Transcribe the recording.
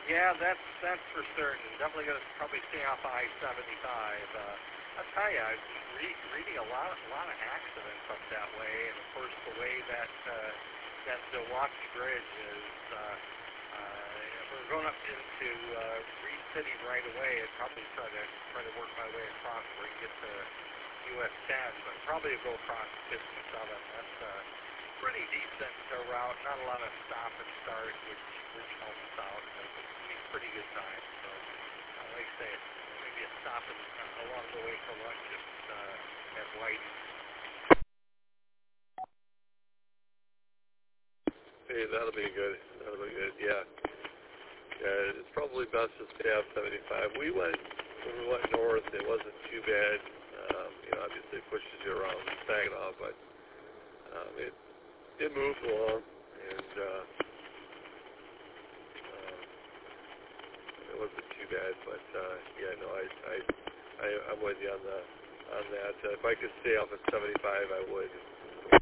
Yeah, that's for certain. Definitely going to probably stay off I-75. I'll tell you, I was reading a lot of accidents up that way, and of course the way that that Milwaukee Bridge is. If we're going up into Reed City right away, I'd probably try to work my way across where you get to US 10, but probably go across 57. That's a pretty decent route. Not a lot of stop and start, which helps out. It's pretty good time. So, like I say, maybe a stop along the way for lunch at White. Hey, that'll be good. Yeah. Yeah, it's probably best to stay off 75. When we went north, it wasn't too bad. Obviously it pushes you around Saginaw, but it moved along, and it wasn't too bad. But I'm with you on that. If I could stay off at 75, I would.